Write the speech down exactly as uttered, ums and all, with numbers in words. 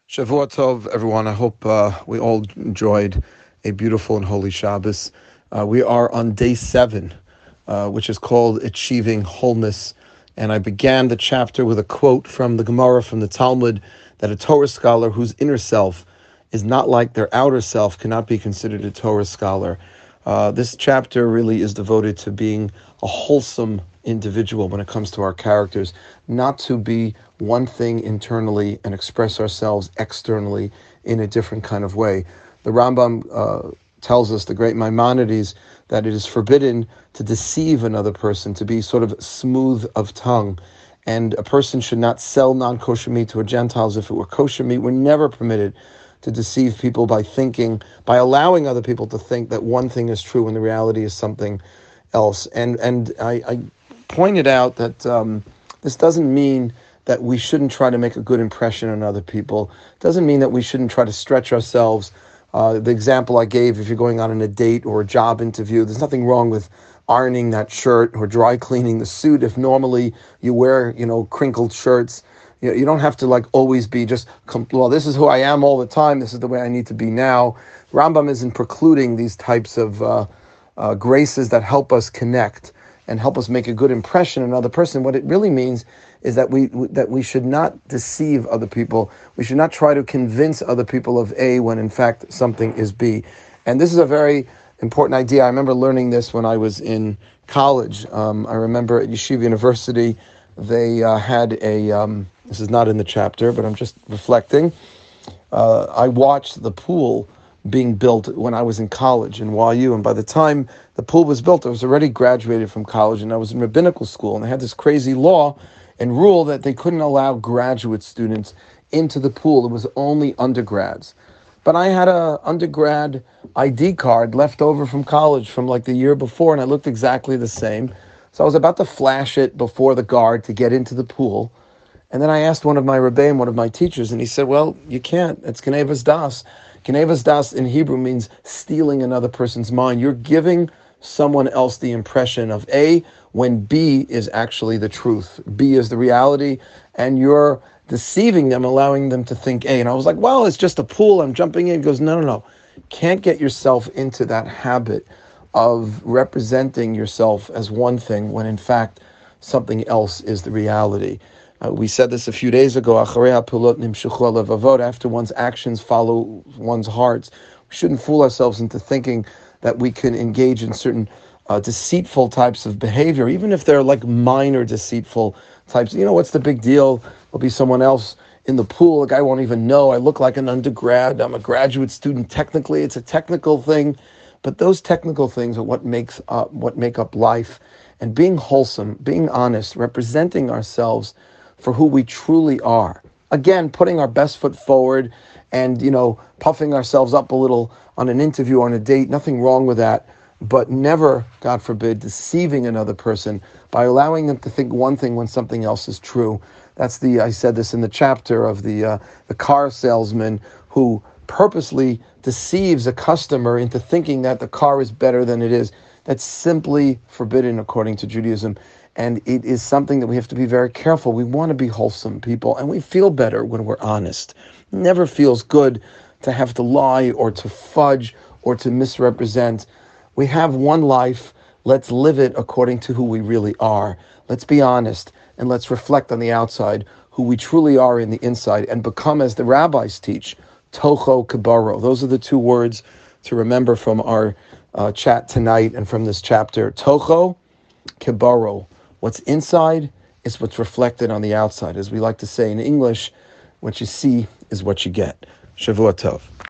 Shavua Tov, everyone. I hope uh, we all enjoyed a beautiful and holy Shabbos. Uh, we are on day seven, uh, which is called Achieving Wholeness. And I began the chapter with a quote from the Gemara, from the Talmud, that a Torah scholar whose inner self is not like their outer self cannot be considered a Torah scholar. Uh, this chapter really is devoted to being a wholesome individual when it comes to our characters, not to be one thing internally and express ourselves externally in a different kind of way. The Rambam uh, tells us, the great Maimonides, that it is forbidden to deceive another person, to be sort of smooth of tongue. And a person should not sell non-kosher meat to a Gentile as if it were kosher meat. We're never permitted to deceive people by thinking, by allowing other people to think that one thing is true when the reality is something else. And and I, I pointed out that um, this doesn't mean that we shouldn't try to make a good impression on other people. It doesn't mean that we shouldn't try to stretch ourselves. Uh, the example I gave, if you're going out on a date or a job interview, there's nothing wrong with ironing that shirt or dry cleaning the suit. If normally you wear, you know, crinkled shirts, you know, you don't have to like always be just, well, this is who I am all the time. This is the way I need to be now. Rambam isn't precluding these types of uh, uh, graces that help us connect and help us make a good impression on another person. What it really means is that we that we should not deceive other people. We should not try to convince other people of A when in fact something is B. And this is a very important idea. I remember learning this when I was in college. Um, I remember at Yeshiva University, they uh, had a, um, this is not in the chapter, but I'm just reflecting. Uh, I watched the pool being built when I was in college in Y U, and by the time the pool was built, I was already graduated from college, and I was in rabbinical school, and they had this crazy law and rule that they couldn't allow graduate students into the pool. It was only undergrads. But I had a undergrad I D card left over from college from like the year before, and I looked exactly the same. So I was about to flash it before the guard to get into the pool. And then I asked one of my rebbeim, one of my teachers, and he said, well, you can't. It's Genevas Das. Genevas Das in Hebrew means stealing another person's mind. You're giving someone else the impression of A when B is actually the truth. B is the reality, and you're deceiving them, allowing them to think A. And I was like, well, it's just a pool. I'm jumping in. He goes, no, no, no. Can't get yourself into that habit of representing yourself as one thing when in fact something else is the reality. Uh, we said this a few days ago, after one's actions follow one's hearts. We shouldn't fool ourselves into thinking that we can engage in certain uh, deceitful types of behavior, even if they're like minor deceitful types. You know, what's the big deal? There'll be someone else in the pool. A guy won't even know. I look like an undergrad. I'm a graduate student. Technically, it's a technical thing. But those technical things are what makes up, what make up life. And being wholesome, being honest, representing ourselves for who we truly are. Again, putting our best foot forward and, you know, puffing ourselves up a little on an interview, on a date, nothing wrong with that. But never, God forbid, deceiving another person by allowing them to think one thing when something else is true. That's the, I said this in the chapter of the uh, the car salesman who purposely deceives a customer into thinking that the car is better than it is. That's simply forbidden according to Judaism. And it is something that we have to be very careful. We want to be wholesome people, and we feel better when we're honest. It never feels good to have to lie or to fudge or to misrepresent. We have one life. Let's live it according to who we really are. Let's be honest, and let's reflect on the outside who we truly are in the inside and become, as the rabbis teach, Tocho Kibaro. Those are the two words to remember from our uh, chat tonight and from this chapter. Tocho Kibaro. What's inside is what's reflected on the outside. As we like to say in English, what you see is what you get. Shavua Tov.